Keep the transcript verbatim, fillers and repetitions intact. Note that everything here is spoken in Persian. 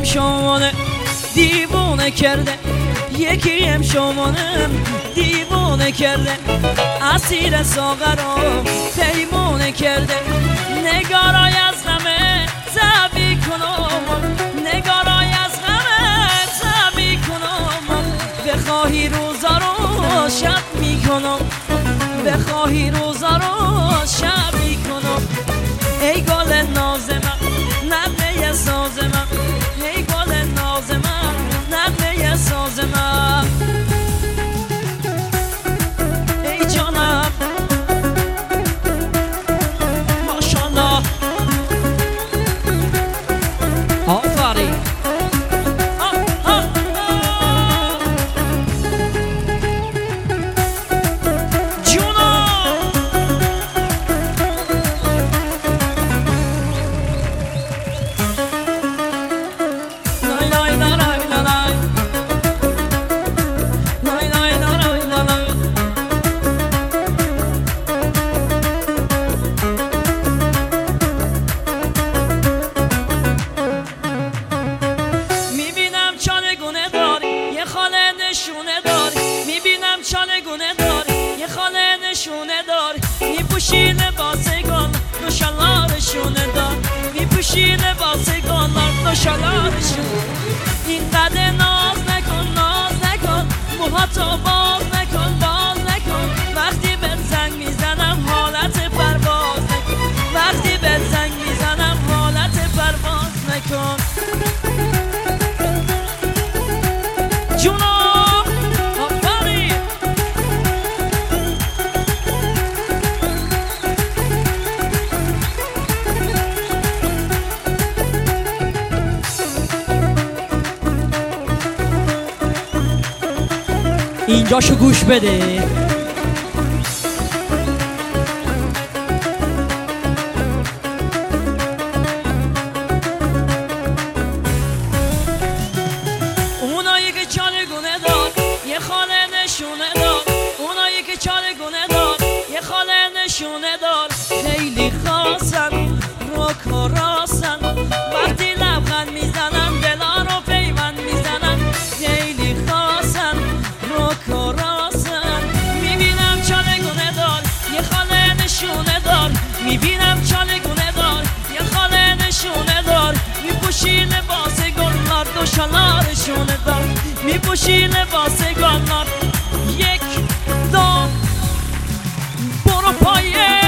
شمانه دیوونه کرده، یکیم شمانه دیوونه کرده، اسیر ساغرم پیمونه کرده. نگارای از غمه زبی کنم، نگارای از غمه زبی کنم، بخواهی روزا رو شب میکنم، بخواهی روزا رو شب میکنم. ای گل ناز من نغمه ساز من، ای گل ناز من نغمه ساز من. ای جانم ماشالله آفرین. نشونه داری، میبینم چالگونه داری، یه خاله نشونه داری، میپوشی لباس گل دو شلارشونه دار، میپوشی لباس گل دو شلارشونه. اینقدر ناز نکن ناز نکن، موهاتو باز نکن باز نکن، وقتی به زنگ میزنم حالت پرواز نکن، وقتی به زنگ میزنم حالت پرواز نکن. جونو اینجاشو گوش بده. اونایی که چالگونه دار یه خاله نشونه دار، اونایی که چالگونه دار یه خاله نشونه دار، خیلی خاصن روک و راسن، وقتی لبخند میزنن دلا رو پیوند میزنن، خیلی خاصن روک و راسن. میبینم چالگونه دار یه خاله نشونه دار، میبینم چالگونه دار یه خاله نشونه دار، میپوشی لباس گلنار دو شلارشونه دار، میپوشی لباس گلنار. یک دو برو پایه